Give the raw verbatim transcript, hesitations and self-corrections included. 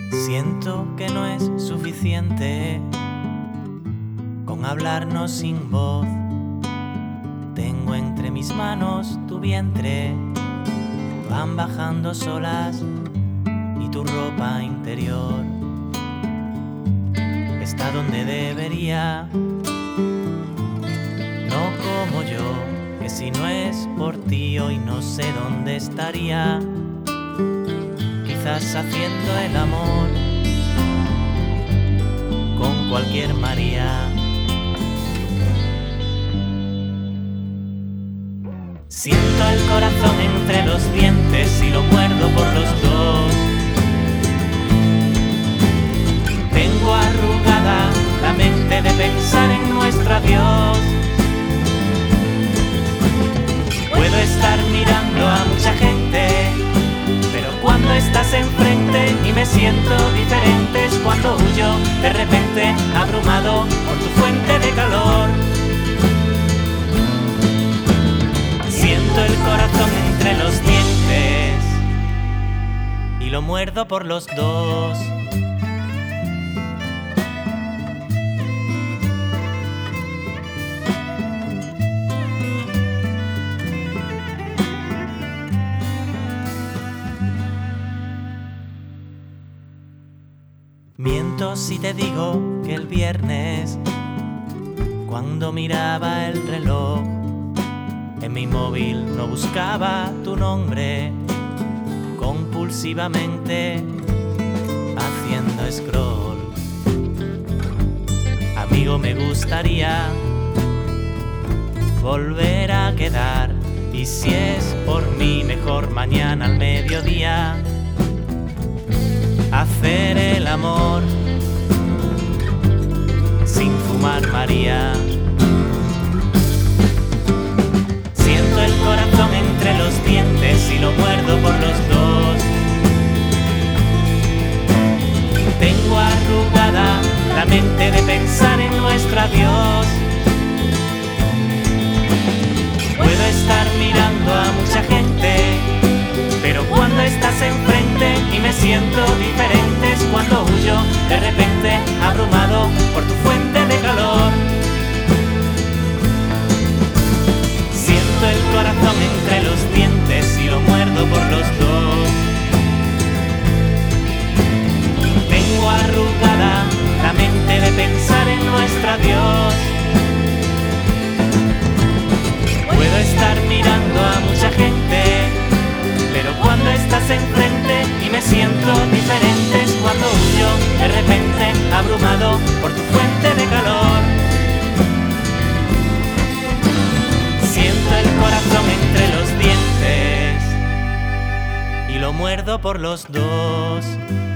Siento que no es suficiente con hablarnos sin voz. Tengo entre mis manos tu vientre, van bajando solas, y tu ropa interior está donde debería. No como yo, que si no es por ti hoy no sé dónde estaría. Quizás haciendo el amor con cualquier María. Siento el corazón entre los dientes y lo muerdo por los dos. Tengo arrugada la mente de pensar en nuestro adiós. Puedo estar mirando a mucha gente, pero cuando estás enfrente y me siento diferente es cuando huyo de repente, abrumado por tu fuente de calor. Siento el corazón entre los dientes y lo muerdo por los dos. Miento si te digo que el viernes, cuando miraba el reloj, en mi móvil no buscaba tu nombre, compulsivamente haciendo scroll. Amigo, me gustaría volver a quedar, y si es por mí mejor mañana al mediodía hacer el amor sin fumar María. Siento el corazón entre los dientes y lo muerdo por los dos. Tengo arrugada la mente de pensar en nuestro adiós. Puedo estar mirando a mucha gente, pero cuando estás enfrente y me siento diferente es cuando huyo de repente, abrumado por tu fuente de calor. Siento el corazón entre los dientes y lo muerdo por los dos. Tengo arrugada la mente de pensar en nuestro adiós. Puedo estar mirando a mucha gente, pero cuando estás enfrente y me siento diferente es cuando huyo de repente, abrumado por tu fuente de calor. Siento el corazón entre los dientes y lo muerdo por los dos.